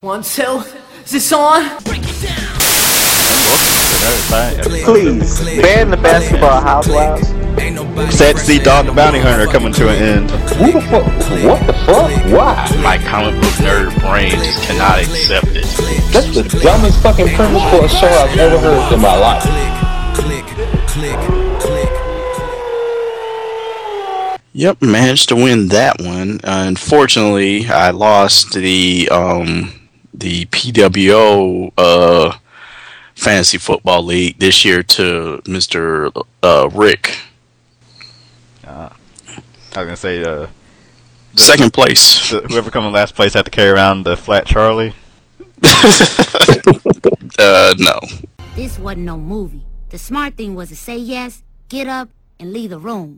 1, 2, is this on? Please, ban the basketball housewives. Sad to see Dog the Bounty Hunter coming to an end. Who the fuck? What the fuck? Why? My comic book nerd brain just cannot accept it. That's the dumbest fucking premise for a show I've ever heard in my life. Yep, managed to win that one. Unfortunately, I lost the PWO Fantasy Football League this year to Mr. Rick. I was gonna say second place. Whoever come in last place had to carry around the flat Charlie. No. This wasn't no movie. The smart thing was to say yes, get up, and leave the room.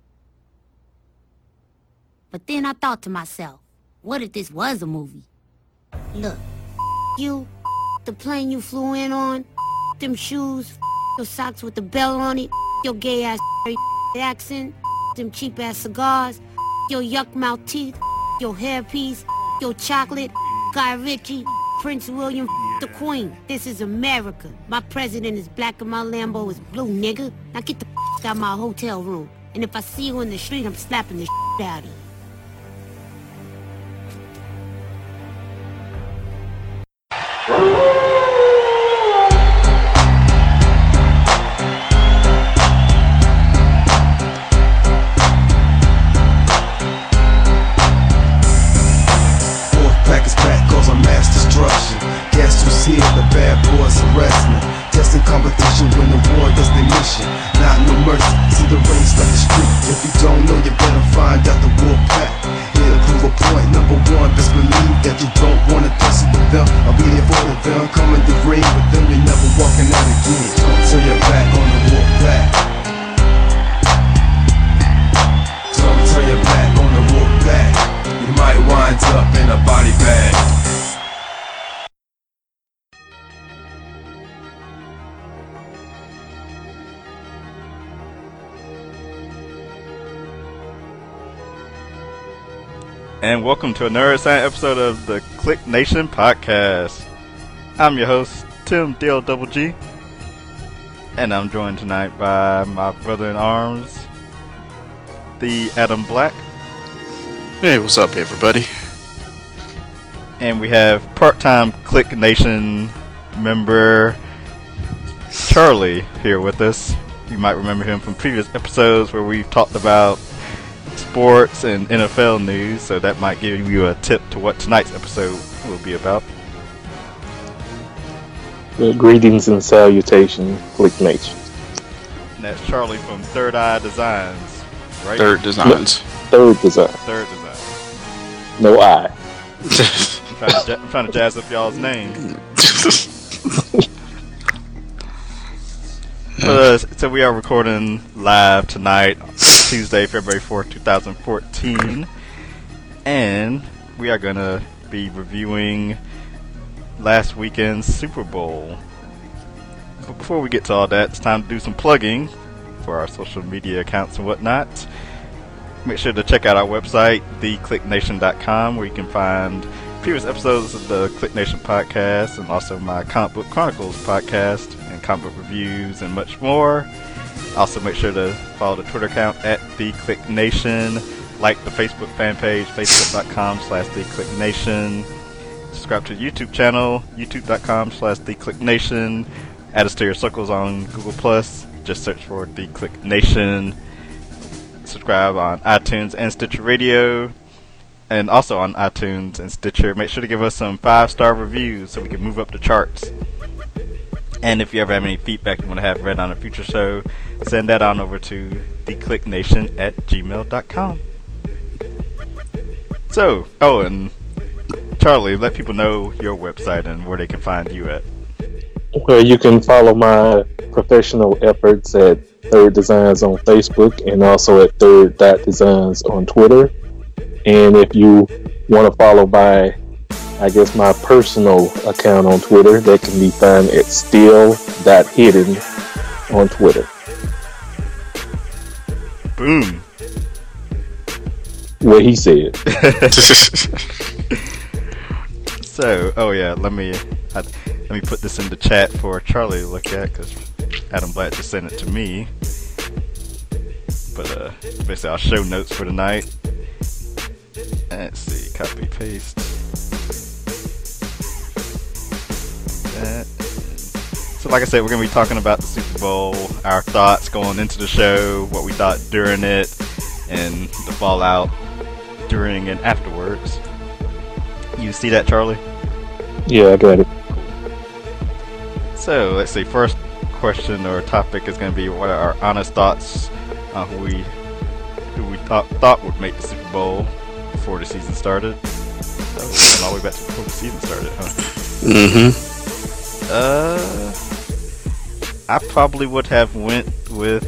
But then I thought to myself, what if this was a movie? Look, you, the plane you flew in on, them shoes, your socks with the bell on it, your gay ass accent, them cheap ass cigars, your yuck mouth teeth, your hairpiece, your chocolate, Guy Ritchie, Prince William, the Queen. This is America. My president is black and my Lambo is blue, nigga. Now get the out of my hotel room. And if I see you in the street, I'm slapping the out of you. Here, the bad boys arrest me. Testing competition when the war does their mission. Not no mercy, see the race like the street. If you don't know, you better find out the wolf pack. Here to prove a point, number one, best believe that you don't wanna tussle with them. I'll be there for them, come in the ring with them, you're never walking out again. Don't turn your back on the wolf pack. Don't turn your back on the wolf pack. You might wind up in a body bag. And welcome to another exciting episode of the Click Nation Podcast. I'm your host, Tim DLGG, and I'm joined tonight by my brother-in-arms, the Adam Black. Hey, what's up, everybody? And we have part-time Click Nation member Charlie here with us. You might remember him from previous episodes where we've talked about sports and NFL news, so that might give you a tip to what tonight's episode will be about. Greetings and salutations, Click Nation. And that's Charlie from Third Eye Designs, right? Third Designs. Third Design. Third Design. No I. I'm trying to jazz up y'all's name. So we are recording live tonight, Tuesday, February 4th, 2014, and we are going to be reviewing last weekend's Super Bowl. But before we get to all that, it's time to do some plugging for our social media accounts and whatnot. Make sure to check out our website, theclicknation.com, where you can find previous episodes of the Click Nation podcast and also my Comic Book Chronicles podcast and comic book reviews and much more. Also, make sure to follow the Twitter account at TheClickNation, like the Facebook fan page, facebook.com/TheClickNation, subscribe to the YouTube channel, youtube.com/TheClickNation, add us to your circles on Google+, just search for The Click Nation, subscribe on iTunes and Stitcher Radio, and also on iTunes and Stitcher. Make sure to give us some 5-star reviews so we can move up the charts. And if you ever have any feedback you want to have read on a future show, send that on over to theclicknation@gmail.com. So, and Charlie, let people know your website and where they can find you at. Well, you can follow my professional efforts at Third Designs on Facebook and also at Third.Designs on Twitter. And if you want to follow my personal account on Twitter, that can be found at still.hidden on Twitter. Boom. What he said. So, oh yeah, let me put this in the chat for Charlie to look at, because Adam Blatt just sent it to me. But basically, I'll show notes for tonight. Let's see, copy paste. That. So, like I said, we're gonna be talking about the Super Bowl, our thoughts going into the show, what we thought during it, and the fallout during and afterwards. You see that, Charlie? Yeah, I got it. So let's see. First question or topic is going to be what are our honest thoughts on who we thought would make the Super Bowl before the season started. Oh, we went all the way back to before the season started, huh? I probably would have went with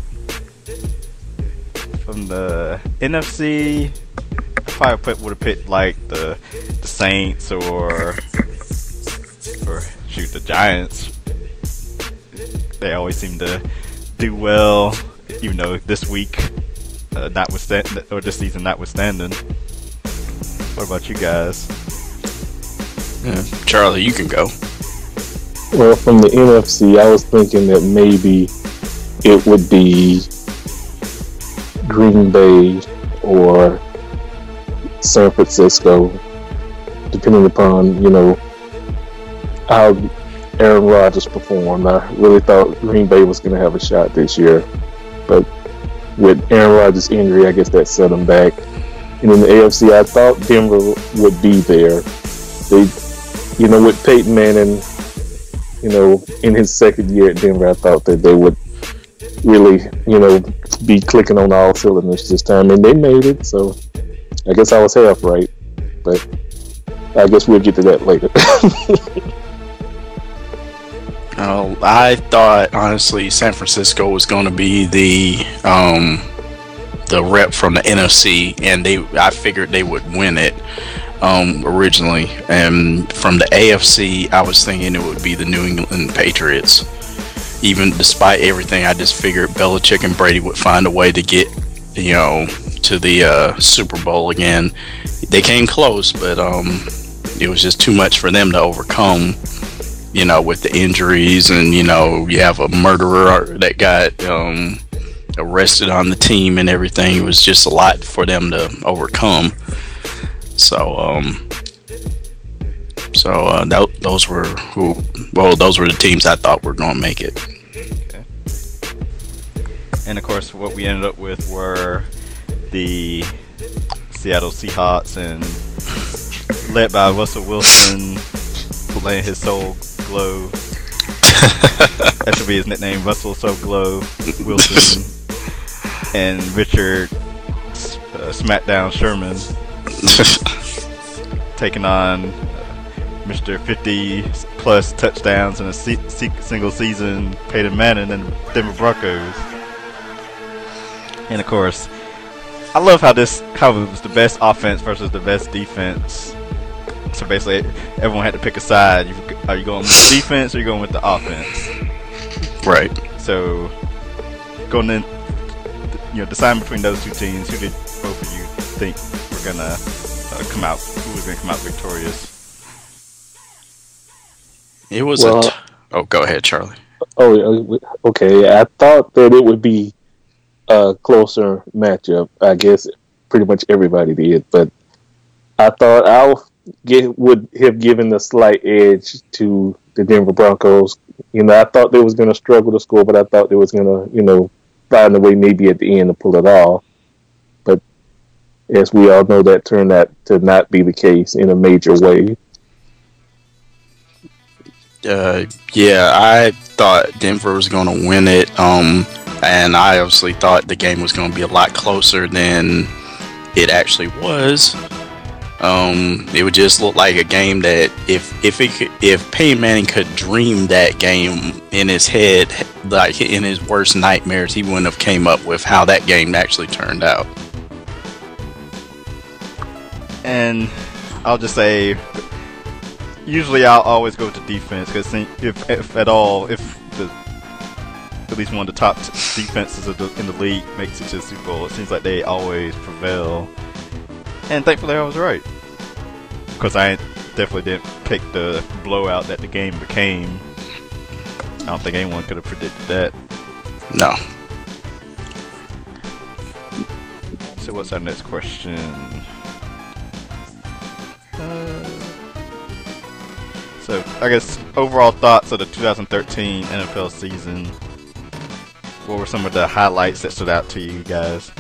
from the NFC. I probably would have picked like the Saints or shoot, the Giants. They always seem to do well, even though this week, notwithstanding, or this season notwithstanding. What about you guys? Yeah. Charlie, you can go. Well, from the NFC, I was thinking that maybe it would be Green Bay or San Francisco, depending upon, how Aaron Rodgers performed. I really thought Green Bay was going to have a shot this year, but with Aaron Rodgers' injury, I guess that set him back. And in the AFC, I thought Denver would be there. They, with Peyton Manning, in his second year at Denver, I thought that they would really, be clicking on all cylinders this time, and they made it. So I guess I was half right, but I guess we'll get to that later. I thought honestly San Francisco was going to be the rep from the NFC, and I figured they would win it originally. And from the AFC, I was thinking it would be the New England Patriots. Even despite everything, I just figured Belichick and Brady would find a way to get to the Super Bowl again. They came close, but it was just too much for them to overcome. With the injuries, and you have a murderer that got arrested on the team and everything. It was just a lot for them to overcome. So those were the teams I thought were going to make it. Okay. And of course, what we ended up with were the Seattle Seahawks, and led by Russell Wilson, letting his soul glow. That should be his nickname, Russell Soul Glow Wilson. And Richard Smackdown Sherman taking on Mr. 50 plus touchdowns in a single season, Peyton Manning and the Denver Broncos. And of course, I love how it was the best offense versus the best defense. So basically, everyone had to pick a side. Are you going with the defense or are you going with the offense? Right. So, going in, deciding between those two teams, who did both of you think were gonna come out? Who was gonna come out victorious? It was oh, go ahead, Charlie. Oh, okay. I thought that it would be a closer matchup. I guess pretty much everybody did, but I thought would have given the slight edge to the Denver Broncos. I thought they was going to struggle to score, but I thought they was going to, find a way maybe at the end to pull it off. But as we all know, that turned out to not be the case in a major way. Yeah, I thought Denver was going to win it, and I obviously thought the game was going to be a lot closer than it actually was. It would just look like a game that if Peyton Manning could dream that game in his head, like in his worst nightmares, he wouldn't have came up with how that game actually turned out. And I'll just say, usually I'll always go to defense, because if at least one of the top defenses in the league makes it to the Super Bowl, it seems like they always prevail. And thankfully I was right. Of course, I ain't definitely didn't take the blowout that the game became. I don't think anyone could have predicted that. No. So what's our next question? So I guess overall thoughts of the 2013 NFL season. What were some of the highlights that stood out to you guys?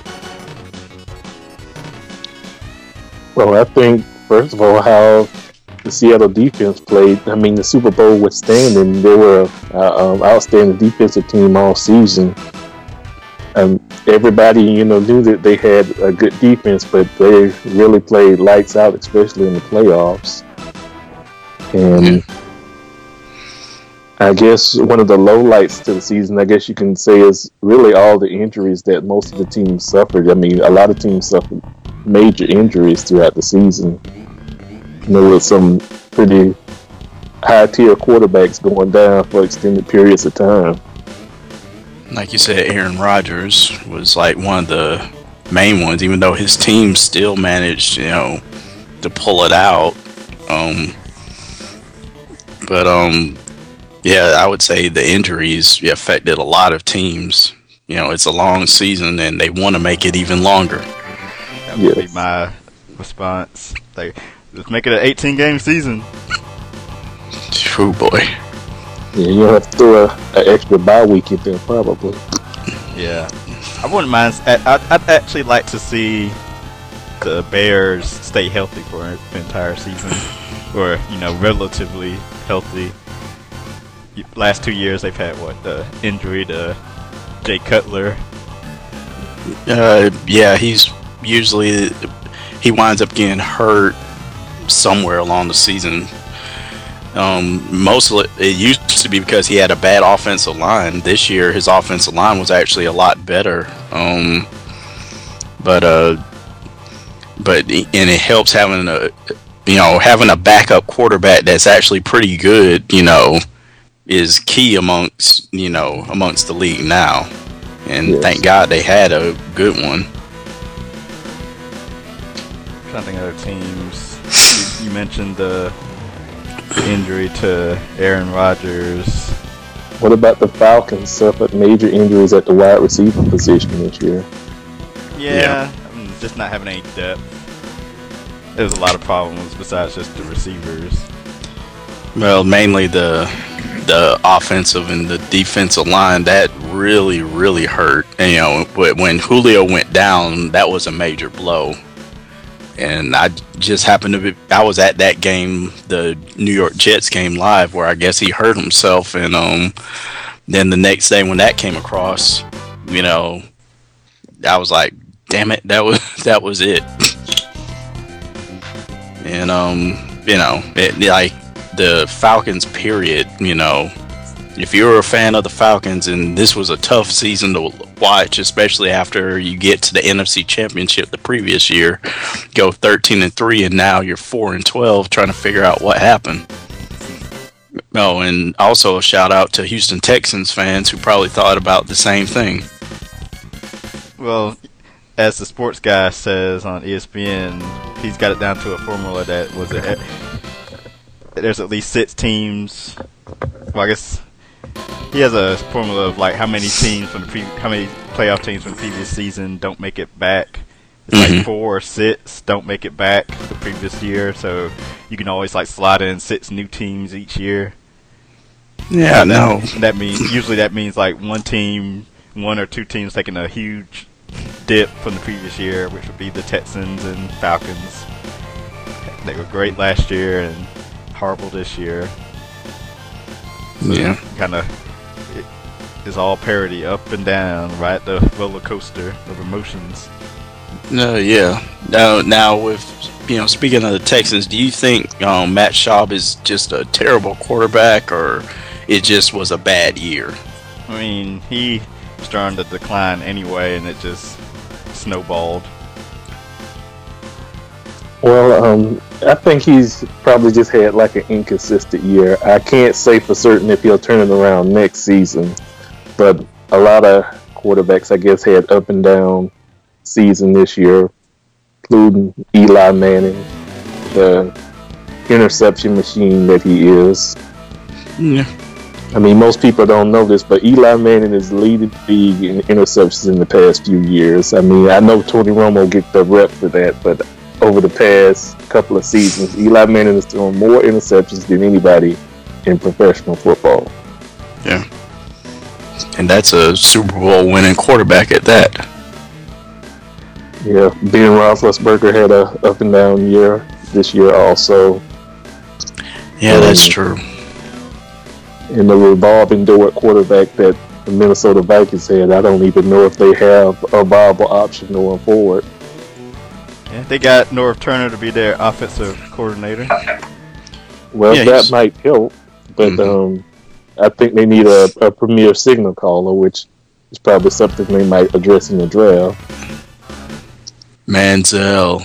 Well, I think, first of all, how the Seattle defense played. I mean, the Super Bowl withstanding, they were an outstanding defensive team all season. Everybody, knew that they had a good defense, but they really played lights out, especially in the playoffs. And I guess one of the lowlights to the season, I guess you can say, is really all the injuries that most of the teams suffered. I mean, a lot of teams suffered major injuries throughout the season. There were some pretty high-tier quarterbacks going down for extended periods of time. Like you said, Aaron Rodgers was like one of the main ones, even though his team still managed, to pull it out. Yeah, I would say the injuries affected a lot of teams. It's a long season, and they want to make it even longer. That would be my response. Let's make it an 18-game season. Oh boy. Yeah, you'll have to throw an extra bye week in there, probably. Yeah. I wouldn't mind. I'd actually like to see the Bears stay healthy for an entire season. Or, relatively healthy. Last 2 years, they've had, the injury to Jay Cutler. Yeah, he's usually... He winds up getting hurt somewhere along the season. Most of it used to be because he had a bad offensive line. This year, his offensive line was actually a lot better. But it helps having having a backup quarterback that's actually pretty good. Is key amongst the league now, and thank God they had a good one. I think other teams. You mentioned the injury to Aaron Rodgers. What about the Falcons? Suffered major injuries at the wide receiver position this year. Yeah. Just not having any depth. There's a lot of problems besides just the receivers. Well, mainly the offensive and the defensive line that really, really hurt. And, when Julio went down, that was a major blow. And I just happened to be, I was at that game, the New York Jets game live, where I guess he hurt himself. And then the next day when that came across, I was like, damn it, that was it. And, like the Falcons period, if you were a fan of the Falcons and this was a tough season to watch, especially after you get to the NFC Championship the previous year, go 13-3, and now you're 4-12 trying to figure out what happened. Oh, and also a shout out to Houston Texans fans who probably thought about the same thing. Well, as the sports guy says on ESPN, he's got it down to a formula that there's at least 6 teams. Well, I guess he has a formula of how many teams how many playoff teams from the previous season don't make it back. It's like 4 or 6 don't make it back the previous year, so you can always slide in 6 new teams each year. Yeah, no. That means one or two teams taking a huge dip from the previous year, which would be the Texans and Falcons. They were great last year and horrible this year. So kind of it's all parity, up and down, right? The roller coaster of emotions. No, yeah. Now with speaking of the Texans, do you think Matt Schaub is just a terrible quarterback, or it just was a bad year? I mean, he starting to decline anyway, and it just snowballed. Well, I think he's probably just had an inconsistent year. I can't say for certain if he'll turn it around next season, but a lot of quarterbacks, I guess, had up and down season this year, including Eli Manning. interception machine that he is. Yeah. I mean, most people don't know this, but Eli Manning is leading the league in interceptions in the past few years. I mean, I know Tony Romo get the rep for that, but over the past couple of seasons, Eli Manning is throwing more interceptions than anybody in professional football. Yeah. And that's a Super Bowl winning quarterback at that. Yeah, Ben Roethlisberger had a up and down year this year also. Yeah, that's true. And the revolving door at quarterback that the Minnesota Vikings had, I don't even know if they have a viable option going forward. Yeah, they got Norv Turner to be their offensive coordinator. Well, Yeah, that might help, but I think they need a premier signal caller, which is probably something they might address in the draft. Manziel.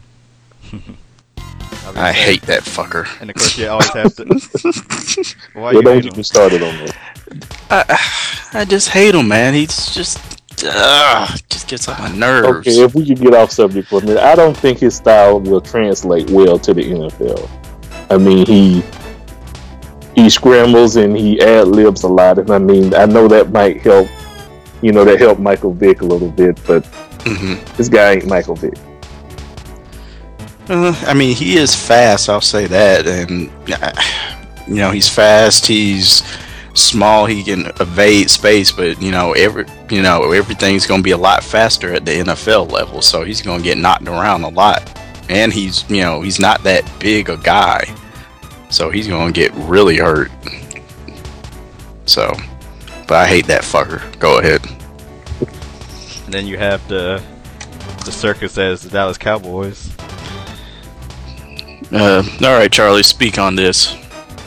I hate that fucker. And of course, you always have to. Why Well, you don't hate get him? me started on that. I just hate him, man. He's just gets on my nerves. Okay, if we could get off subject for a minute, I don't think his style will translate well to the NFL. I mean, he scrambles and he ad-libs a lot, and I mean, I know that might help. You know, that helped Michael Vick a little bit, but this guy ain't Michael Vick. I mean, he is fast. I'll say that, and you know, he's fast. He's small. He can evade space, but everything's going to be a lot faster at the NFL level. So he's going to get knocked around a lot, and he's not that big a guy, so he's going to get really hurt. So, but I hate that fucker. Go ahead. And then you have the circus as the Dallas Cowboys. All right, Charlie, speak on this.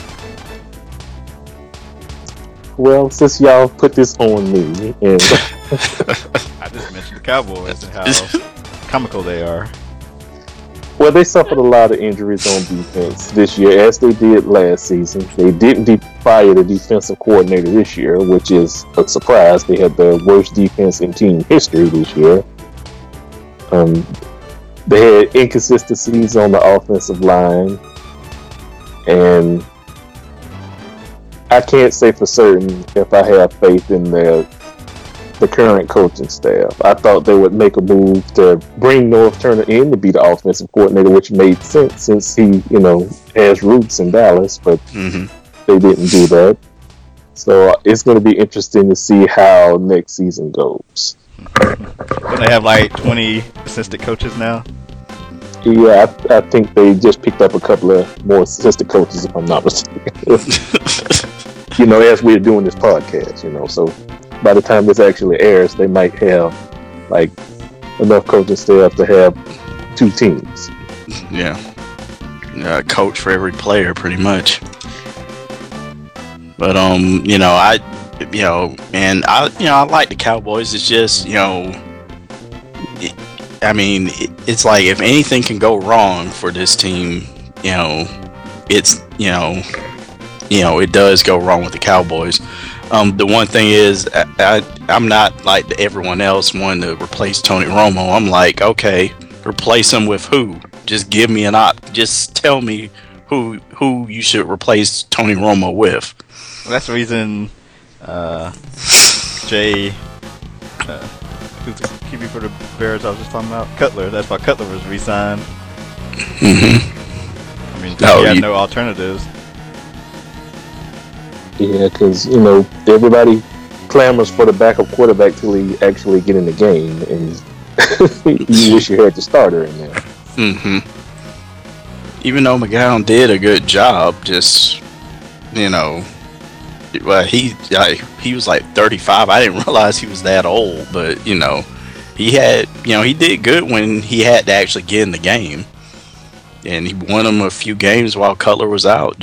Well, since y'all put this on me, and I just mentioned the Cowboys and how comical they are. well, they suffered a lot of injuries on defense this year, as they did last season. They didn't fire the defensive coordinator this year, which is a surprise. They had the worst defense in team history this year. They had inconsistencies on the offensive line, and I can't say for certain if I have faith in the current coaching staff. I thought they would make a move to bring Norv Turner in to be the offensive coordinator, which made sense since he, has roots in Dallas, but they didn't do that. So it's going to be interesting to see how next season goes. Don't they have like 20 assistant coaches now? Yeah, I think they just picked up a couple of more assistant coaches, if I'm not mistaken. As we're doing this podcast, so by the time this actually airs, they might have like enough coaching staff to have 2 teams. Yeah, coach for every player, pretty much. But I like the Cowboys. It's just it's like if anything can go wrong for this team, it does go wrong with the Cowboys. The one thing is, I'm not like everyone else wanting to replace Tony Romo. I'm like, okay, replace him with who? Just give me just tell me who you should replace Tony Romo with. Well, that's the reason Jay, who's the QB for the Bears I was just talking about, Cutler. That's why Cutler was re-signed. I mean, he had no alternatives. Yeah, because everybody clamors for the backup quarterback till he actually get in the game, and you wish you had the starter in there. Even though McGowan did a good job, just well, he was like 35. I didn't realize he was that old, but he had he did good when he had to actually get in the game, and he won them a few games while Cutler was out.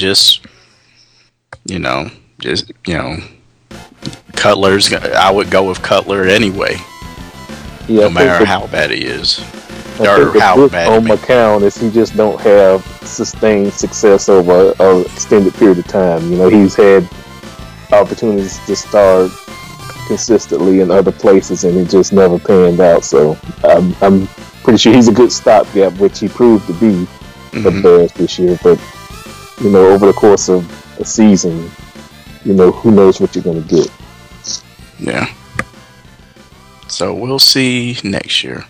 Cutler's. I would go with Cutler anyway, no matter how bad he is. Or how bad on McCown is he just don't have sustained success over an extended period of time. He's had opportunities to start consistently in other places, and it just never panned out. So I'm pretty sure he's a good stopgap, which he proved to be for the Bears this year. But over the course of a season, who knows what you're going to get. Yeah. So we'll see next year.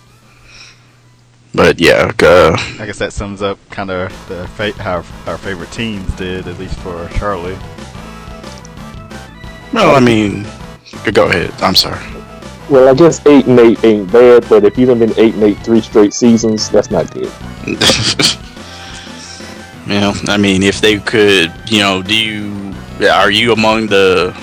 But yeah, I guess that sums up kind of how our favorite teams did, at least for Charlie. well, I mean, go ahead. I'm sorry. Well, I guess 8-8 ain't bad, but if you've been 8-8 3 straight seasons, that's not good. Yeah, I mean, if they could, are you among the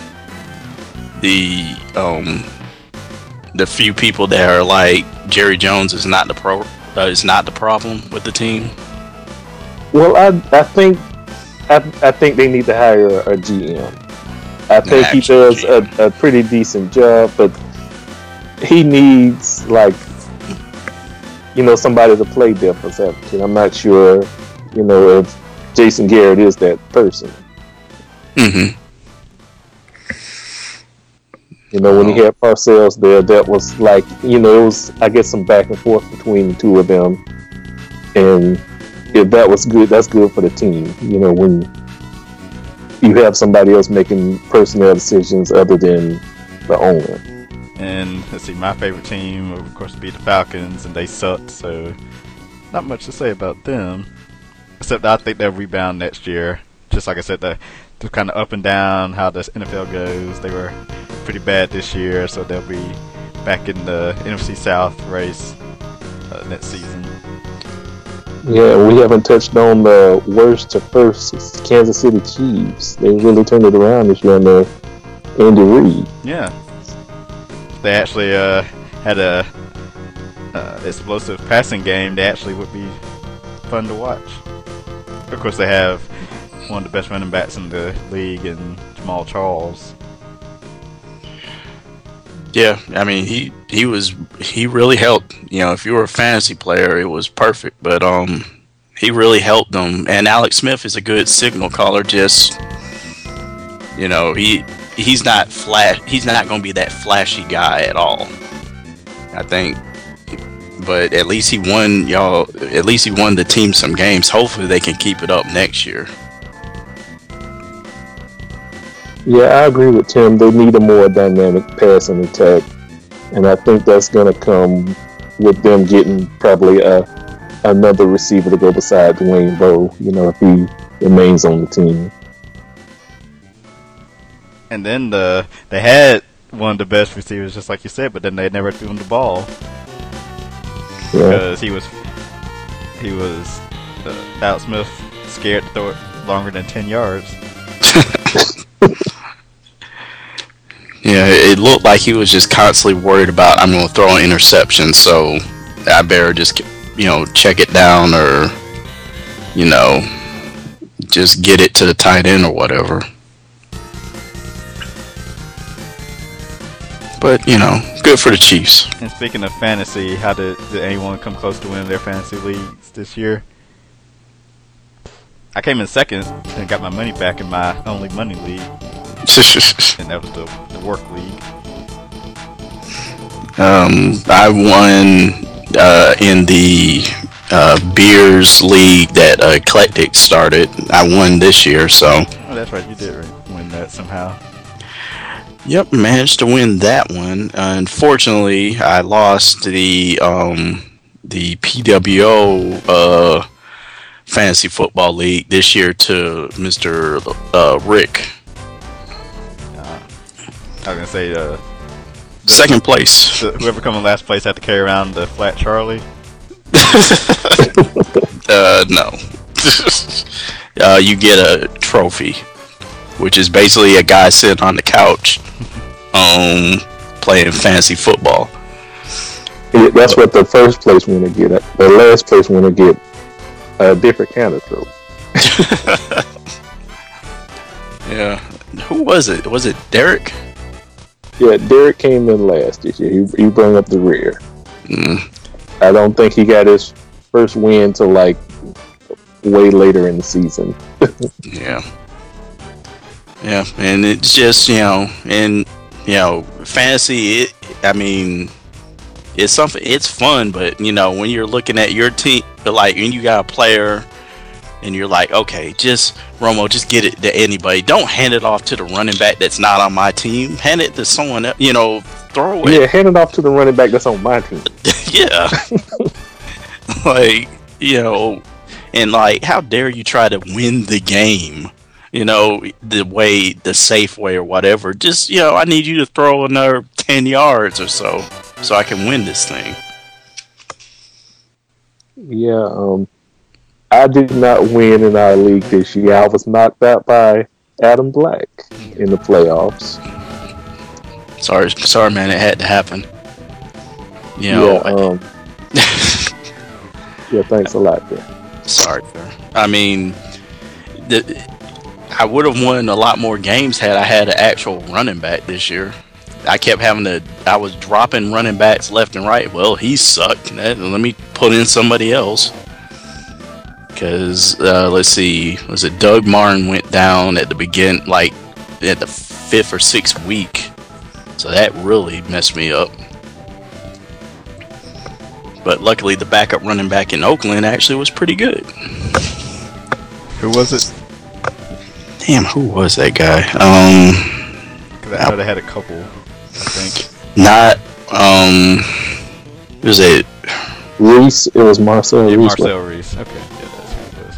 few people that are like Jerry Jones is not the problem with the team? Well, I think they need to hire a GM. I think he does a pretty decent job, but he needs somebody to play devil's advocate. I'm not sure, if Jason Garrett is that person. Mm-hmm. When he had Parcells there, that was it was, I guess, some back and forth between the two of them. And if that was good, that's good for the team. When you have somebody else making personnel decisions other than the owner. And let's see, my favorite team, of course, would be the Falcons, and they sucked, so not much to say about them. Except I think they'll rebound next year. Just like I said, the kind of up and down how the NFL goes. They were pretty bad this year, so they'll be back in the NFC South race next season. Yeah, we haven't touched on the worst to first Kansas City Chiefs. They really turned it around this year under Andy Reid. Yeah. They actually had a explosive passing game. They actually would be fun to watch. Of course, they have one of the best running backs in the league in Jamal Charles. Yeah, I mean, he really helped. If you were a fantasy player, it was perfect. But he really helped them. And Alex Smith is a good signal caller. Just he's not He's not going to be that flashy guy at all, I think. But at least he won At least he won the team some games. Hopefully, they can keep it up next year. Yeah, I agree with Tim. They need a more dynamic passing attack, and I think that's going to come with them getting probably another receiver to go beside Dwayne Bowe. If he remains on the team. And then they had one of the best receivers, just like you said, but then they never threw him the ball because he was Alex Smith scared to throw it longer than 10 yards. Yeah, it looked like he was just constantly worried about, I'm going to throw an interception, so I better just, check it down or, just get it to the tight end or whatever. But, good for the Chiefs. And speaking of fantasy, how did anyone come close to winning their fantasy leagues this year? I came in second and got my money back in my only money league. And that was the work league. I won in the beers league that Eclectic started. I won this year, so. Oh, that's right. You did win that somehow. Yep, managed to win that one. Unfortunately, I lost the PWO fantasy football league this year to Mr. Rick. I was gonna say second place. Whoever come in last place had to carry around the flat Charlie. No. You get a trophy, which is basically a guy sitting on the couch, playing fantasy football. Yeah, that's what the first place winner get. The last place winner get a different kind of trophy. Yeah. Who was it? Was it Derek? Yeah, Derek came in last this year. He brought up the rear. I don't think he got his first win till way later in the season. Yeah. Yeah, and it's just, fantasy, it's something, it's fun, but, when you're looking at your team, when you got a player and you're like, okay, just Romo, just get it to anybody. Don't hand it off to the running back that's not on my team. Hand it to someone else. Throw it. Yeah, hand it off to the running back that's on my team. Yeah. Like, and like, how dare you try to win the game? The safe way or whatever. Just, I need you to throw another 10 yards or so I can win this thing. Yeah, I did not win in our league this year. I was knocked out by Adam Black in the playoffs. Sorry, man. It had to happen. Yeah, thanks a lot, man. Sorry, sir. I mean, I would have won a lot more games had I had an actual running back this year. I was dropping running backs left and right. Well, he sucked. Let me put in somebody else. Because, let's see, was it Doug Martin went down at the beginning, like at the 5th or 6th week. So that really messed me up. But luckily, the backup running back in Oakland actually was pretty good. Who was it? Damn, who was that guy? Because I know they had a couple, I think. Was it Reese? It was Marcel Reese. Marcel Reese. Okay, yeah, that's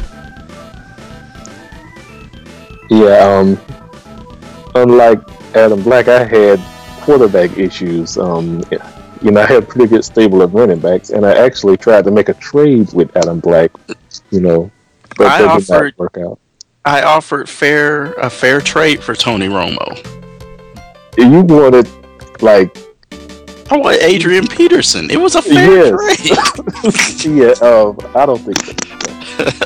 who it was. Yeah, unlike Adam Black, I had quarterback issues. I had a pretty good stable of running backs, and I actually tried to make a trade with Adam Black, but that did not work out. I offered a fair trade for Tony Romo. You wanted, I want Adrian Peterson. It was a fair trade. Yeah, I don't think so.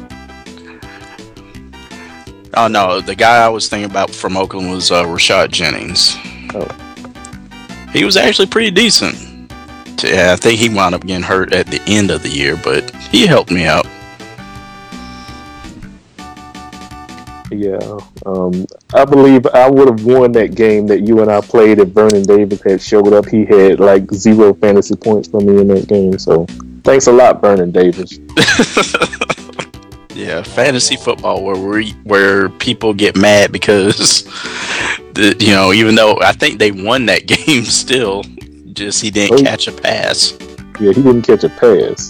Oh, no, the guy I was thinking about from Oakland was Rashad Jennings. Oh. He was actually pretty decent. I think he wound up getting hurt at the end of the year, but he helped me out. Yeah, I believe I would have won that game that you and I played if Vernon Davis had showed up. He had 0 fantasy points for me in that game, so thanks a lot, Vernon Davis. Yeah, fantasy football where people get mad because even though I think they won that game still, just he didn't catch a pass. Yeah, he didn't catch a pass.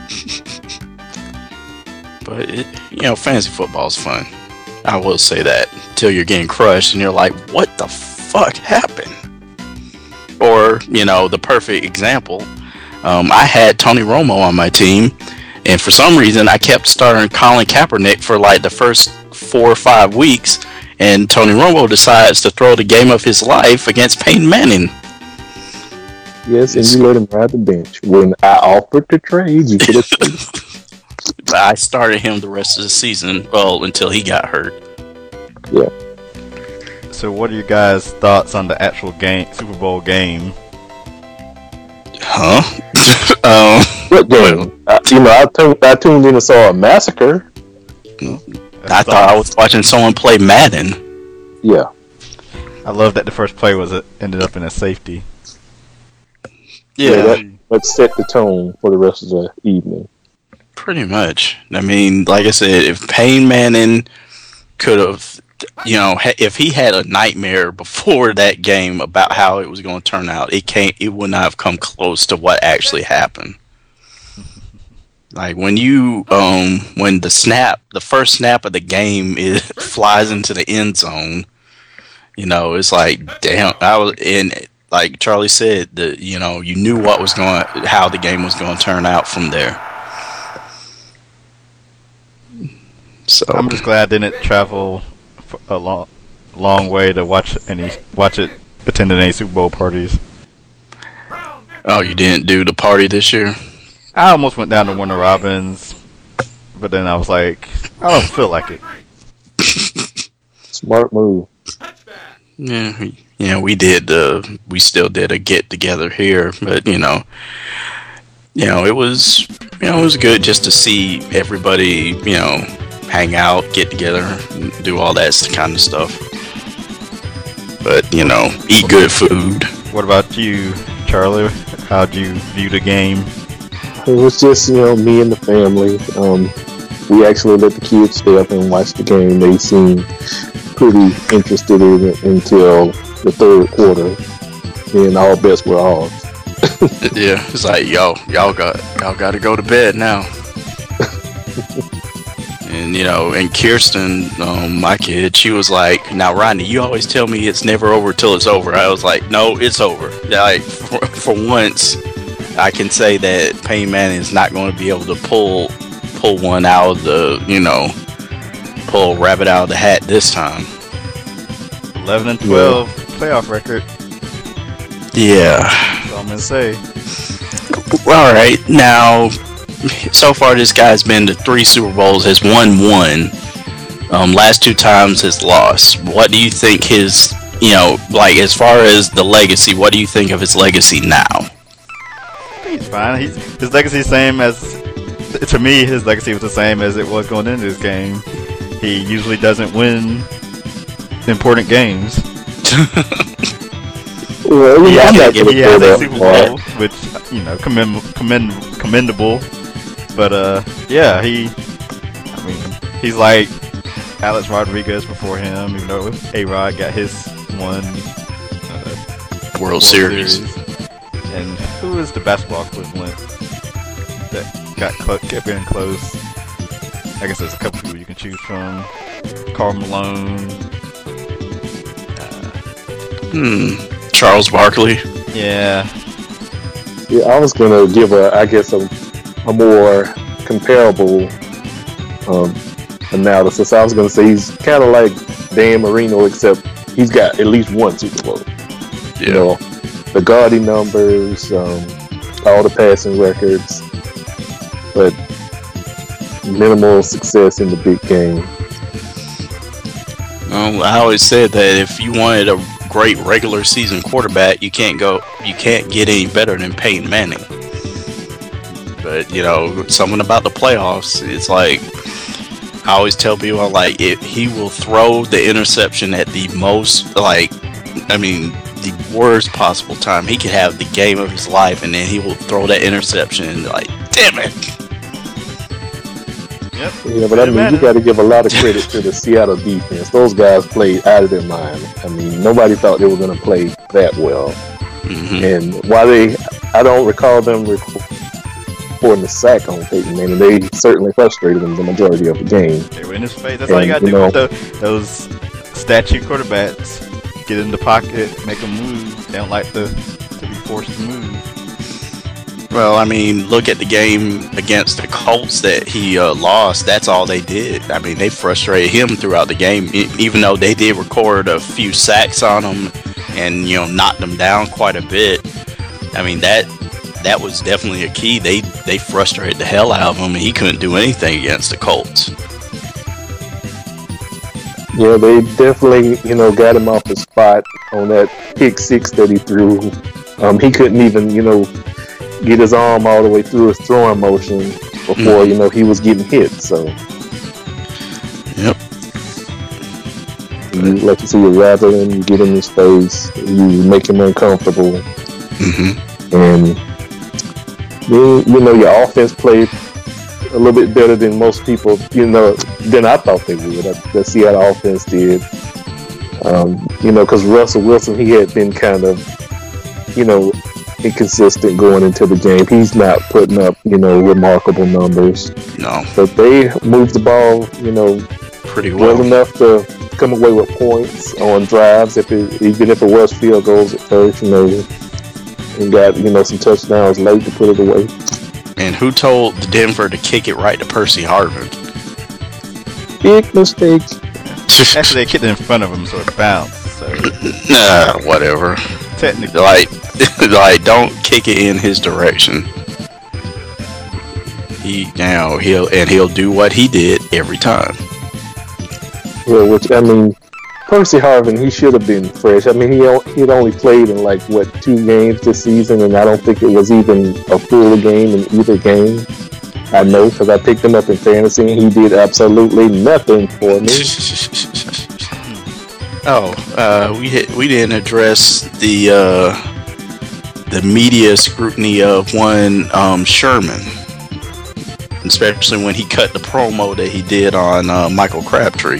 But fantasy football is fun. I will say that until you're getting crushed and you're like, what the fuck happened? Or the perfect example. I had Tony Romo on my team. And for some reason, I kept starting Colin Kaepernick for the first 4 or 5 weeks. And Tony Romo decides to throw the game of his life against Peyton Manning. Yes, and you let him ride the bench. When I offered to trade, you could have traded. But I started him the rest of the season, until he got hurt. Yeah. So what are you guys' thoughts on the actual game, Super Bowl game? Huh? What game? I tuned in and saw a massacre. I thought I was watching someone play Madden. Yeah. I love that the first play ended up in a safety. Yeah. That set the tone for the rest of the evening. Pretty much. I mean, like I said, if Peyton Manning could have, if he had a nightmare before that game about how it was going to turn out, it would not have come close to what actually happened. When when the first snap of the game flies into the end zone, it's like, damn. Like Charlie said, you knew how the game was going to turn out from there. So I'm just glad I didn't travel a long way to attend any Super Bowl parties. Oh, you didn't do the party this year? I almost went down to Warner Robins, but then I was like, I don't feel like it. Smart move. Yeah, we did. We still did a get together here, but it was good just to see everybody, hang out, get together, do all that kind of stuff. But eat good food. What about you, Charlie? How'd you view the game? It was just me and the family. we actually let the kids stay up and watch the game. They seemed pretty interested in it until the third quarter, and all bets were off. Yeah, it's like y'all got to go to bed now. And and Kirsten, my kid, she was like, "Now, Rodney, you always tell me it's never over till it's over." I was like, "No, it's over." Like for once, I can say that Peyton Manning is not going to be able to pull one out of the, pull a rabbit out of the hat this time. 11-12 playoff record. Yeah. That's all I'm gonna say. All right, now, so far this guy's been to 3 Super Bowls, has won 1. Last 2 times has lost. What do you think his, as far as the legacy, what do you think of his legacy now? He's fine. His legacy is the same as, to me, his legacy was the same as it was going into this game. He usually doesn't win important games. Well, he has a Super part. Bowl, which commendable. But he's like Alex Rodriguez before him. Even though A-Rod got his one World Series. And who is the basketball equivalent that kept getting close? I guess there's a couple people you can choose from. Karl Malone. Charles Barkley. Yeah. Yeah, I was gonna give a more comparable analysis. I was gonna say he's kind of like Dan Marino, except he's got at least 1 Super Bowl. Yeah. The gaudy numbers, all the passing records, but minimal success in the big game. I always said that if you wanted a great regular season quarterback, you can't get any better than Peyton Manning. But something about the playoffs, it's like I always tell people, like, he will throw the interception at the most, the worst possible time. He could have the game of his life, and then he will throw that interception and like, damn it. Yep. Yeah, but you got to give a lot of credit to the Seattle defense. Those guys played out of their mind. Nobody thought they were going to play that well. Mm-hmm. And while I don't recall them reporting the sack on Peyton Manning, they certainly frustrated him the majority of the game. They were in his face. That's all you got to do with those statue quarterbacks. Get in the pocket, make them move. They don't like to be forced to move. Well, look at the game against the Colts that he lost. That's all they did. They frustrated him throughout the game, even though they did record a few sacks on him and, knocked him down quite a bit. That was definitely a key. They frustrated the hell out of him, and he couldn't do anything against the Colts. Yeah, they definitely, got him off the spot on that pick 6 that he threw. He couldn't even, get his arm all the way through his throwing motion before, he was getting hit. So, yep. Like you see, you rattle him, you get in his face, you make him uncomfortable, and then your offense played a little bit better than most people, than I thought they would. The Seattle offense did, because Russell Wilson, he had been kind of, inconsistent going into the game. He's not putting up, remarkable numbers. No. But they moved the ball, pretty well enough to come away with points on drives, even if it was field goals at first, and got, some touchdowns late to put it away. And who told Denver to kick it right to Percy Harvin? Big mistake. Actually, they kicked it in front of him, so it bounced. So. Whatever. Technically. Don't kick it in his direction. He'll do what he did every time. Well, Percy Harvin, he should have been fresh. He'd only played in 2 games this season, and I don't think it was even a full game in either game. I know, because I picked him up in fantasy, and he did absolutely nothing for me. We didn't address the media scrutiny of one Sherman. especially when he cut the promo that he did on Michael Crabtree.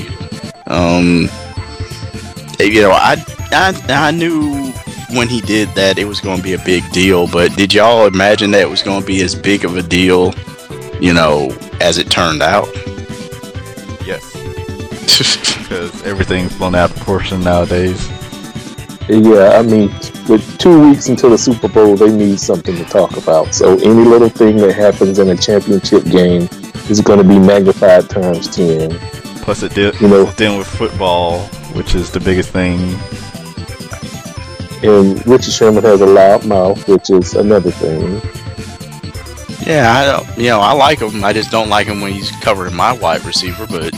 I knew when he did that it was going to be a big deal, but did y'all imagine that it was going to be as big of a deal, as it turned out? Yes. Because everything's blown out of proportion nowadays. Yeah, I mean, with 2 weeks until the Super Bowl, they need something to talk about. So any little thing that happens in a championship game is going to be magnified times 10. Plus, it's dealing with football, which is the biggest thing. And Richard Sherman has a loud mouth, which is another thing. Yeah, I like him. I just don't like him when he's covering my wide receiver. But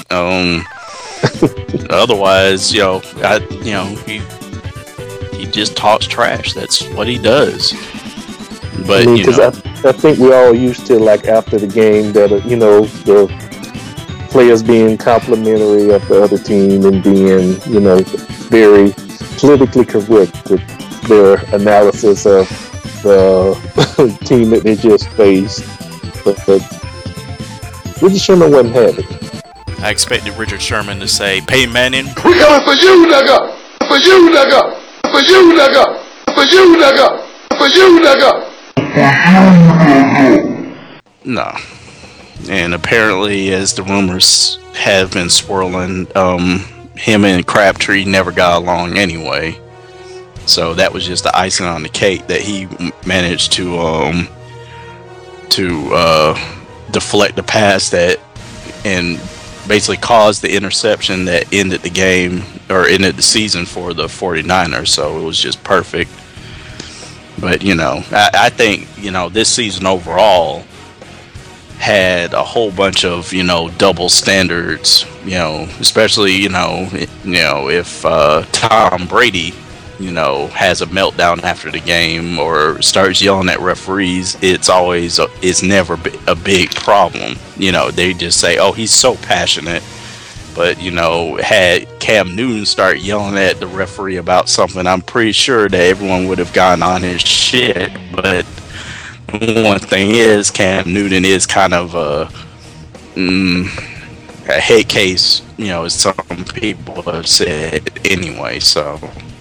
otherwise, he just talks trash. That's what he does. But I think we all used to, like, after the game that the players being complimentary of the other team and being very politically correct with their analysis of the team that they just faced. But Richard Sherman wasn't having it. I expected Richard Sherman to say, "Peyton Manning, we coming for you, nigga! For you, nigga! For you, nigga! For you, nigga! For you, nigga!" No. And apparently, as the rumors have been swirling, him and Crabtree never got along anyway. So that was just the icing on the cake that he managed to deflect the pass and basically caused the interception that ended the game or ended the season for the 49ers. So it was just perfect. But I think this season overall had a whole bunch of double standards. Especially if Tom Brady has a meltdown after the game or starts yelling at referees, it's never a big problem. They just say, "Oh, he's so passionate." But had Cam Newton start yelling at the referee about something, I'm pretty sure that everyone would have gotten on his shit. But one thing is, Cam Newton is kind of a head case, as some people have said anyway. So.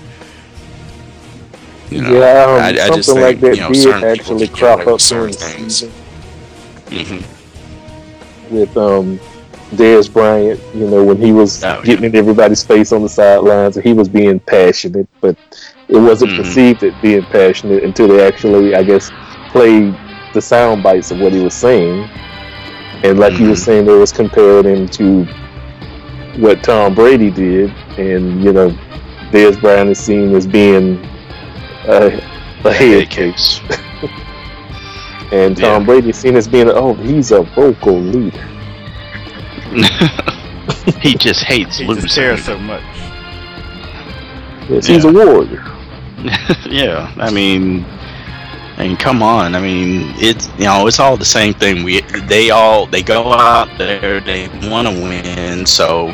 I just something think, like that did actually crop up during the things. season with Dez Bryant. When he was getting in everybody's face on the sidelines, and he was being passionate, but it wasn't perceived as being passionate until they actually, I guess, played the sound bites of what he was saying. And like you were saying, they was comparing him to what Tom Brady did, and Dez Bryant is seen as being a head case. And Tom Brady seen as being he's a vocal leader. He just hates losing. He just cares so much. Yes, he's a warrior. Yeah, I mean, come on. I mean, it's it's all the same thing. They go out there, they want to win, so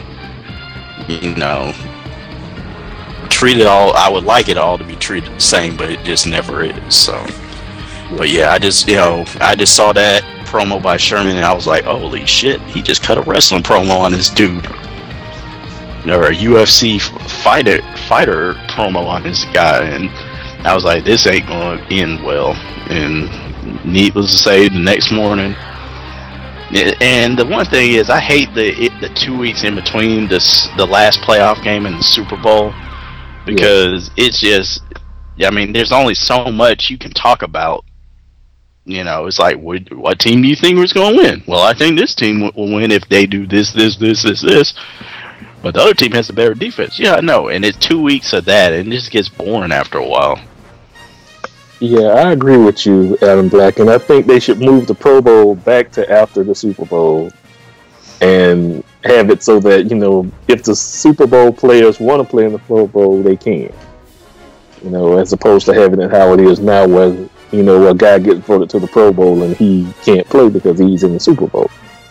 treat it all. I would like it all to be treated the same, but it just never is. So, but yeah, I just saw that promo by Sherman and I was like, holy shit, he just cut a wrestling promo on this dude, or a UFC fighter promo on this guy, and I was like, this ain't gonna end well. And needless to say, the next morning. And the one thing is, I hate the 2 weeks in between the last playoff game and the Super Bowl, because it's just, I mean, there's only so much you can talk about. It's like, what team do you think was going to win? Well, I think this team will win if they do this. But the other team has a better defense. Yeah, I know. And it's 2 weeks of that, and it just gets boring after a while. Yeah, I agree with you, Adam Black, and I think they should move the Pro Bowl back to after the Super Bowl and have it so that, if the Super Bowl players want to play in the Pro Bowl, they can. As opposed to having it how it is now, where, a guy gets voted to the Pro Bowl and he can't play because he's in the Super Bowl.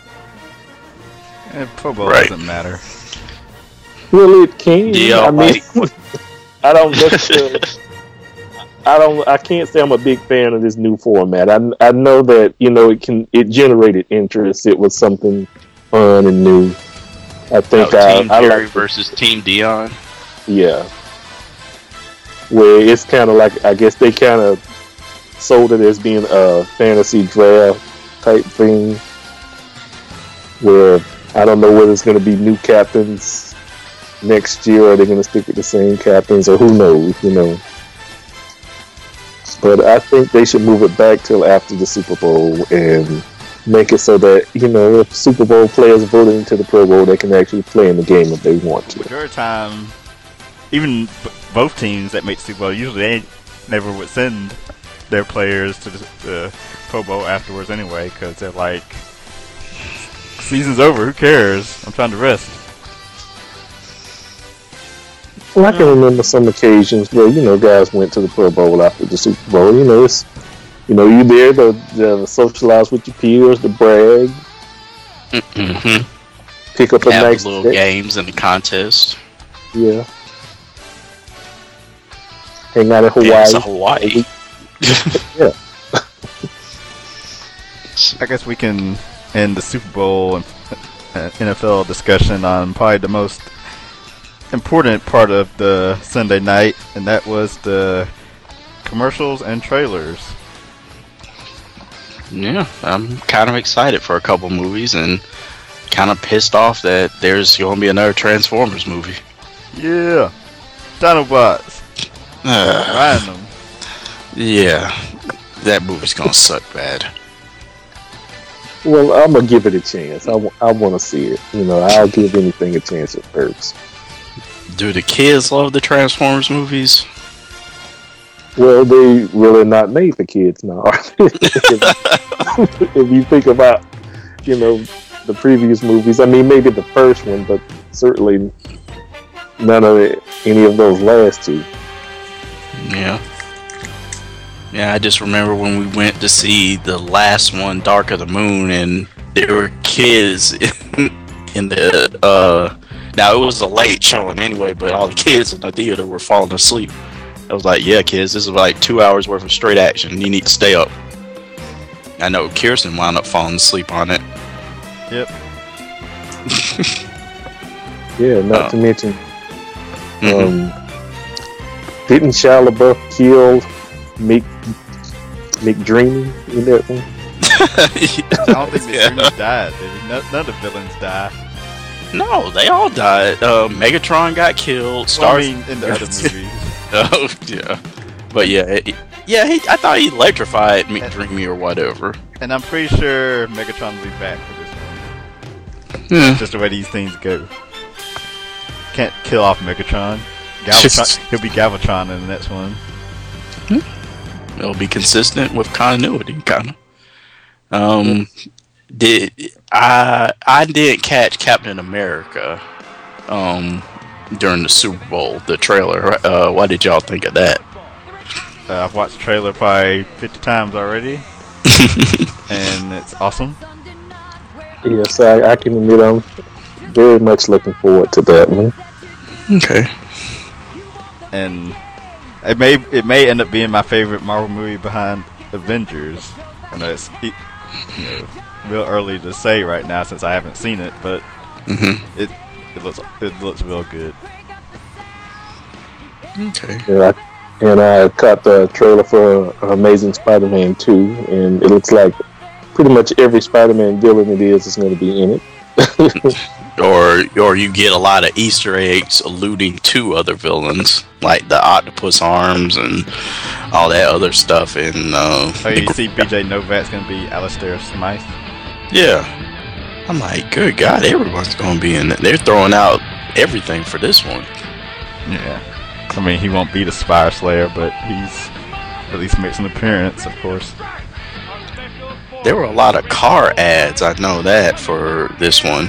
And Pro Bowl doesn't matter. Well, it can. Yeah, I mean, I don't necessarily... I can't say I'm a big fan of this new format. I know that it generated interest. It was something fun and new. I think Team I Jerry like versus Team Dion. Yeah, where it's kind of like, I guess they kind of sold it as being a fantasy draft type thing, where I don't know whether it's going to be new captains next year or they're going to stick with the same captains, or who knows, But I think they should move it back till after the Super Bowl and make it so that, if Super Bowl players voted into the Pro Bowl, they can actually play in the game if they want to. Majority of the time, even both teams that make Super Bowl, usually they never would send their players to the Pro Bowl afterwards anyway, because they're like, season's over, who cares? I'm trying to rest. Well, I can remember some occasions where, guys went to the Pro Bowl after the Super Bowl. It's, you there to socialize with your peers, to brag, pick up a Have nice little day. games in the contest. Yeah. Hang out in Hawaii. Yeah, it's a Hawaii. Yeah. I guess we can end the Super Bowl and NFL discussion on probably the most important part of the Sunday night, and that was the commercials and trailers. Yeah, I'm kind of excited for a couple movies and kind of pissed off that there's going to be another Transformers movie. Yeah, Dinobots. Riding them. Yeah, that movie's going to suck bad. Well, I'm going to give it a chance. I want to see it. I'll give anything a chance at first. Do the kids love the Transformers movies? Well, they really not made for kids now. If you think about, the previous movies, I mean, maybe the first one, but certainly none of any of those last two. Yeah. Yeah, I just remember when we went to see the last one, Dark of the Moon, and there were kids in the, now it was a late showing anyway, but all the kids in the theater were falling asleep. I was like, yeah, kids, this is like 2 hours worth of straight action. You need to stay up. I know Kirsten wound up falling asleep on it. Yep. Yeah, not to mention, didn't Shia LaBeouf kill McDreamy in that one? I don't think McDreamy died. None of the villains died. No, they all died. Megatron got killed. Well, I mean, in the other movies. Oh, yeah. But yeah, I thought he electrified McDreamy or whatever. And I'm pretty sure Megatron will be back for this one. Yeah. Just the way these things go. Can't kill off Megatron. He'll be Galvatron in the next one. It'll be consistent with continuity, kind of. I didn't catch Captain America during the Super Bowl, the trailer. What did y'all think of that? I've watched the trailer probably 50 times already, and it's awesome. Yes, I can admit I'm very much looking forward to that one. Okay. And it may end up being my favorite Marvel movie behind Avengers. I know it's real early to say right now since I haven't seen it, but it looks real good. Okay. Yeah, and I caught the trailer for Amazing Spider-Man 2, and it looks like pretty much every Spider-Man villain it is going to be in it. Or you get a lot of Easter eggs alluding to other villains, like the octopus arms and all that other stuff. And you see BJ Novak's going to be Alistair Smythe? Yeah. I'm like, good God, everyone's going to be in it. They're throwing out everything for this one. Yeah. I mean, he won't be the Spire Slayer, but he's at least makes an appearance, of course. There were a lot of car ads, I know that, for this one.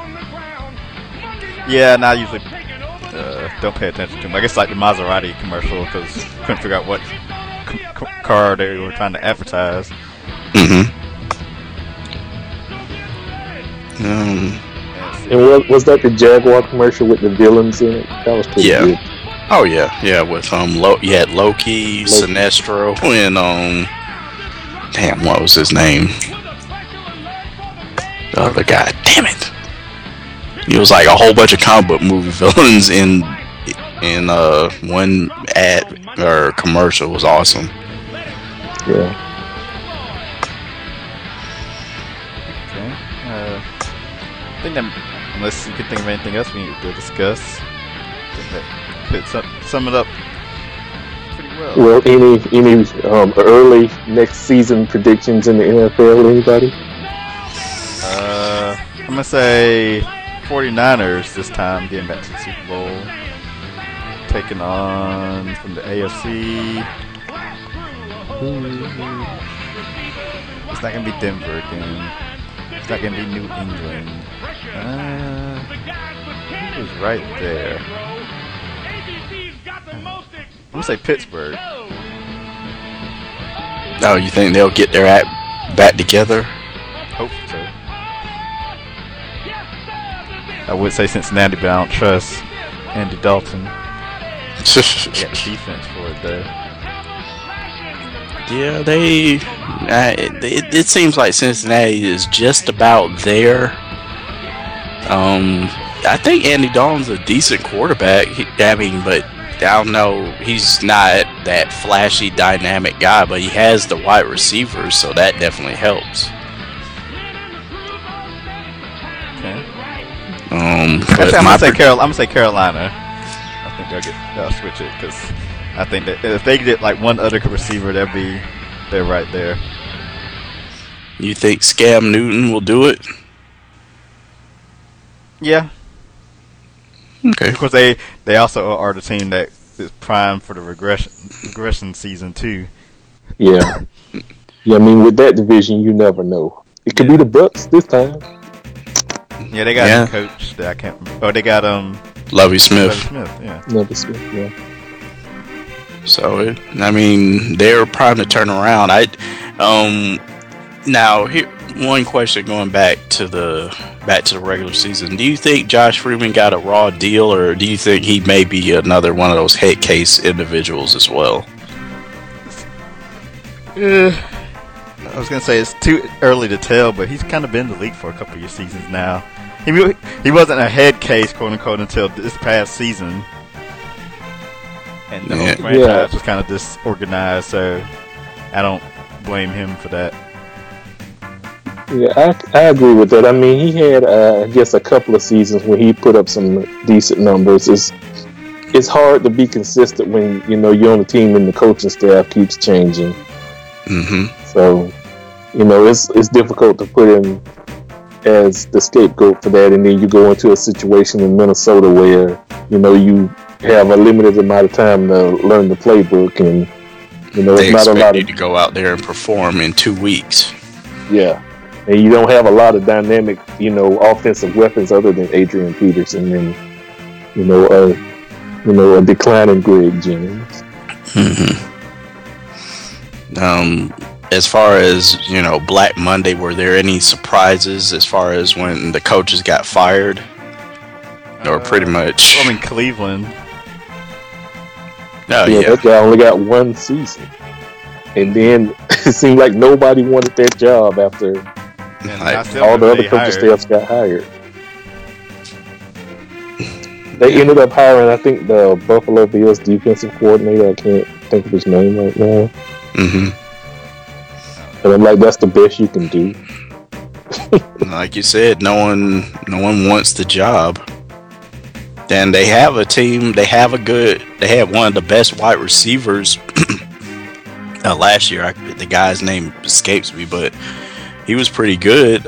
Yeah, and I usually don't pay attention to them. I guess like the Maserati commercial, because couldn't figure out what car they were trying to advertise. And was that the Jaguar commercial with the villains in it? That was pretty good. Oh yeah, with you had Loki, Sinestro, and damn, what was his name? The other guy. Damn it! He was like a whole bunch of comic book movie villains in one ad or commercial. It was awesome. Yeah. Okay. I think that, unless you can think of anything else we need to discuss, I think that could sum it up pretty well. Well, any early next season predictions in the NFL? Anybody? I'm gonna say 49ers this time, getting back to the Super Bowl, taking on from the AFC. It's not gonna be Denver again. It's not gonna be New England. Who's right there? I'm gonna say Pittsburgh. Oh, you think they'll get their act back together? Hope so. I would say Cincinnati, but I don't trust Andy Dalton. They got the defense for it though. Yeah, it seems like Cincinnati is just about there. I think Andy Dalton's a decent quarterback. But I don't know. He's not that flashy, dynamic guy, but he has the wide receivers, so that definitely helps. Okay. But I'm gonna say Carolina. I think they'll switch it because I think that if they get like one other receiver, they're right there. You think Scam Newton will do it? Yeah. Okay. Of course, they also are the team that is primed for the regression season too. Yeah. Yeah, I mean, with that division, you never know. It could be the Bucks this time. Yeah, they got a coach that I can't. Oh, they got Lovie Smith. Yeah. Lovie Smith, yeah. So they're primed to turn around. Now here one question going back to the regular season. Do you think Josh Freeman got a raw deal, or do you think he may be another one of those head case individuals as well? I was gonna say it's too early to tell, but he's kind of been in the league for a couple of seasons now. He wasn't a head case, quote unquote, until this past season, and the whole franchise was kind of disorganized. So I don't blame him for that. Yeah, I agree with that. I mean, he had, I guess, a couple of seasons where he put up some decent numbers. It's hard to be consistent when you're on a team and the coaching staff keeps changing. Mm-hmm. So, it's difficult to put him as the scapegoat for that, and then you go into a situation in Minnesota where you have a limited amount of time to learn the playbook, and they it's not a lot you to go out there and perform in 2 weeks. Yeah. And you don't have a lot of dynamic, offensive weapons other than Adrian Peterson and, a declining Greg Jennings. Mm-hmm. As far as, Black Monday, were there any surprises as far as when the coaches got fired? Or pretty much? Cleveland. Oh, yeah. That guy only got one season. And then it seemed like nobody wanted that job after all the other coaching staffs got hired. They ended up hiring, I think, the Buffalo Bills defensive coordinator. I can't think of his name right now. Mm-hmm. And I'm like, that's the best you can do. Like you said, no one wants the job. And they have a team. They had one of the best wide receivers last year. The guy's name escapes me, but he was pretty good.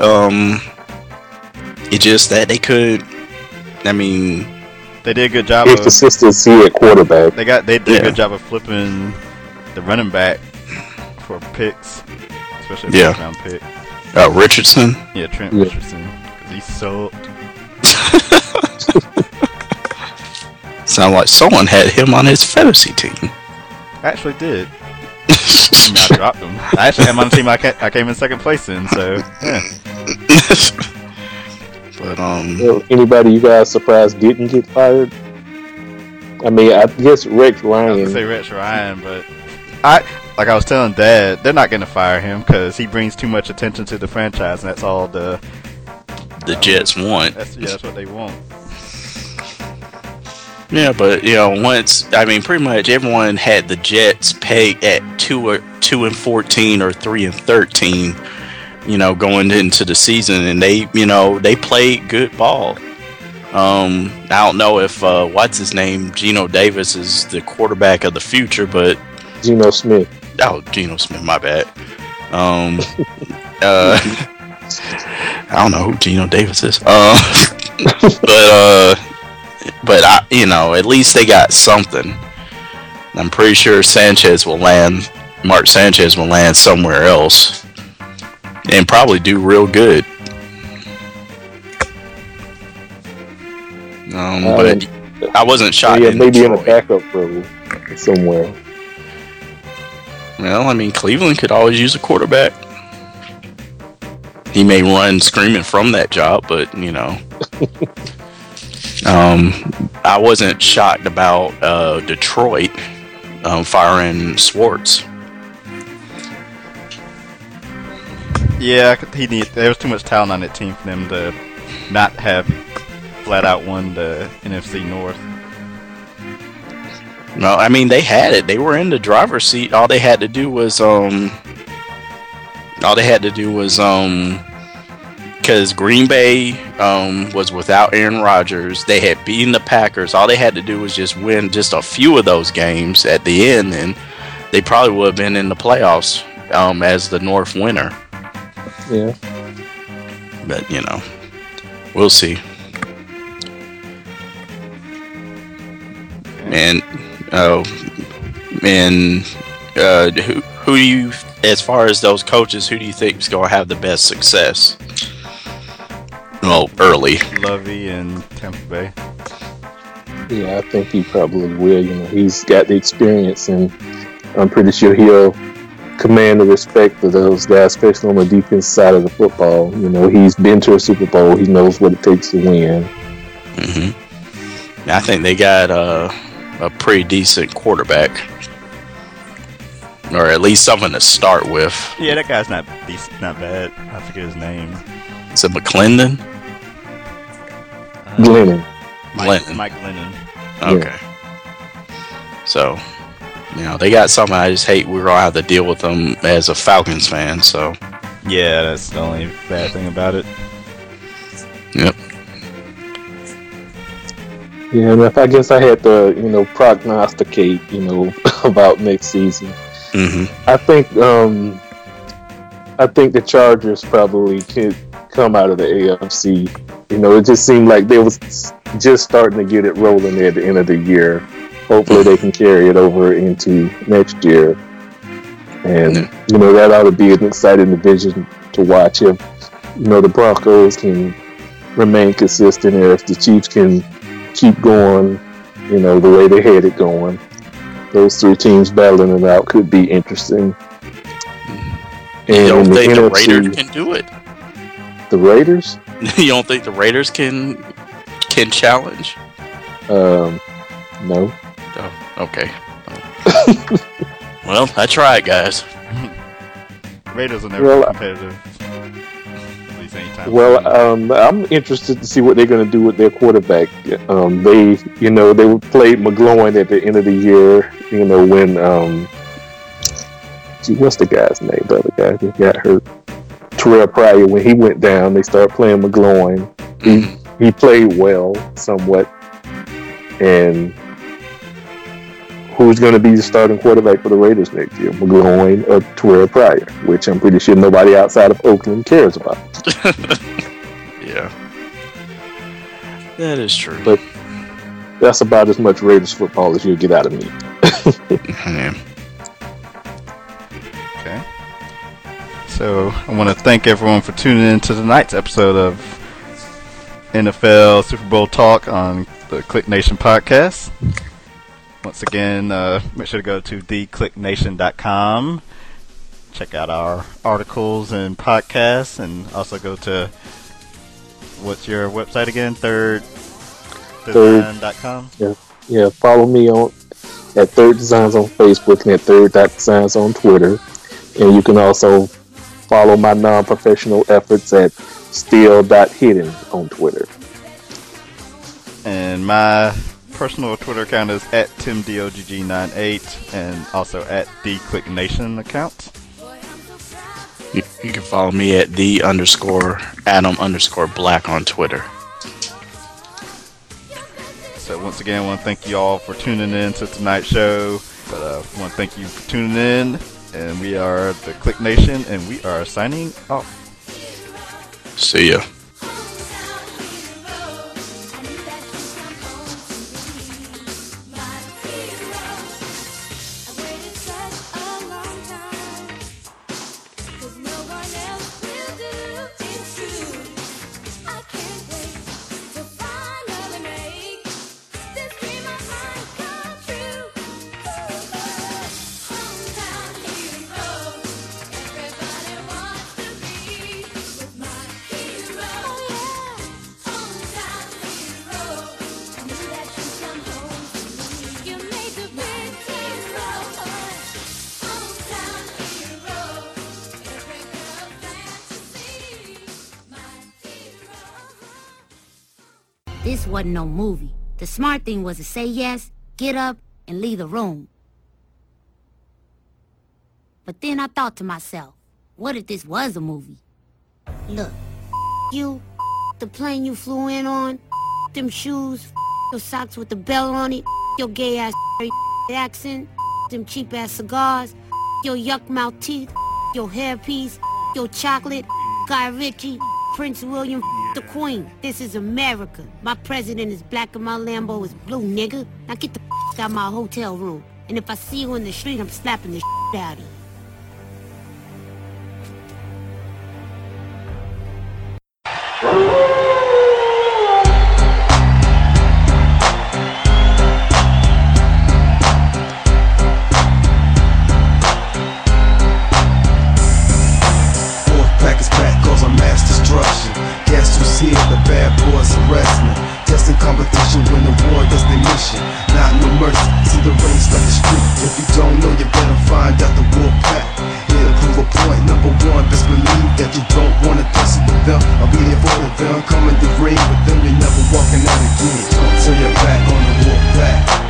It's just that they could. They did a good job of consistency at quarterback. They did a good job of flipping the running back for picks, especially a first round pick. Richardson. Yeah, Trent Richardson, because he sucked. Sound like someone had him on his fantasy team. I actually did. I dropped him. I actually had him on the team I came in second place in, so yeah. But anybody you guys surprised didn't get fired? I mean, I guess Rex I was Ryan. gonna say Rex Ryan, but I was telling Dad, they're not gonna fire him because he brings too much attention to the franchise, and that's all the Jets want. That's what they want. Yeah, but pretty much everyone had the Jets pegged at 2-14 or 3-13. Going into the season, and they played good ball. I don't know if what's his name, Geno Davis, is the quarterback of the future, but Geno Smith. Oh, Geno Smith, my bad. I don't know who Geno Davis is. But at least they got something. I'm pretty sure Mark Sanchez will land somewhere else and probably do real good. But I wasn't shocked. Yeah, maybe in a backup role somewhere. Well, I mean, Cleveland could always use a quarterback. He may run screaming from that job, but I wasn't shocked about Detroit firing Schwartz. Yeah, there was too much talent on that team for them to not have flat out won the NFC North. No, I mean they had it. They were in the driver's seat. All they had to do was because Green Bay was without Aaron Rodgers. They had beaten the Packers. All they had to do was just win just a few of those games at the end, and they probably would have been in the playoffs as the North winner. Yeah. But we'll see. And who do you, as far as those coaches, who do you think is going to have the best success? Well, early. Lovey and Tampa Bay. Yeah, I think he probably will. He's got the experience, and I'm pretty sure he'll command the respect of those guys, especially on the defense side of the football. He's been to a Super Bowl. He knows what it takes to win. Mm-hmm. I think they got a pretty decent quarterback, or at least someone to start with. Yeah, that guy's not bad. I forget his name. Is it McClendon? Glennon. Mike Glennon. Okay. Yeah. So, they got something. I just hate we're gonna have to deal with them as a Falcons fan. So. Yeah, that's the only bad thing about it. Yep. Yeah, and if I guess I had to, prognosticate, about next season. Mm-hmm. I think the Chargers probably could come out of the AFC. It just seemed like they was just starting to get it rolling at the end of the year. Hopefully they can carry it over into next year. And, that ought to be an exciting division to watch if, the Broncos can remain consistent, or if the Chiefs can keep going, the way they had it going. Those three teams battling it out could be interesting. You don't think the Raiders can do it? The Raiders? You don't think the Raiders can challenge? No. Oh, okay. Well, I tried, guys. Raiders are never competitive. At least anytime. Well, I'm interested to see what they're going to do with their quarterback. They played McGloin at the end of the year. When what's the guy's name? The other guy who got hurt, Terrell Pryor. When he went down, they started playing McGloin. He played well, somewhat. And who's going to be the starting quarterback for the Raiders next year? McGloin or Terrell Pryor, which I'm pretty sure nobody outside of Oakland cares about. Yeah, that is true. But that's about as much Raiders football as you'll get out of me. Yeah. Okay. So I want to thank everyone for tuning in to tonight's episode of NFL Super Bowl Talk on the Click Nation podcast. Once again, make sure to go to theclicknation.com. Check out our articles and podcasts, and also go to, what's your website again? Thirddesign.com? Yeah. Yeah, follow me on at Third Designs on Facebook and at Third.Designs on Twitter. And you can also follow my non-professional efforts at Still.Hidden on Twitter. And my personal Twitter account is at TimDOGG98 and also at TheClickNation account. You can follow me at @the_Adam_Black on Twitter. So once again, I want to thank you all for tuning in to tonight's show. But I want to thank you for tuning in. And we are the Click Nation, and we are signing off. See ya. This wasn't no movie. The smart thing was to say yes, get up, and leave the room. But then I thought to myself, what if this was a movie? Look, you, the plane you flew in on, them shoes, your socks with the bell on it, your gay-ass accent, them cheap-ass cigars, your yuck-mouth teeth, your hairpiece, your chocolate, Guy Ritchie, Prince William, the Queen. This is America. My president is black and my Lambo is blue, nigga. Now get the out of my hotel room. And if I see you in the street, I'm slapping the out of you. Here, the bad boys arrest me. Testing competition when the war does their mission. Not no mercy, see the rain like the street. If you don't know, you better find out the war pack. It'll prove a point. Number one, best believe that you don't wanna tussle with them. I'll be there for them. Come in the ring with them, you're never walking out again. Turn your back on the war pack.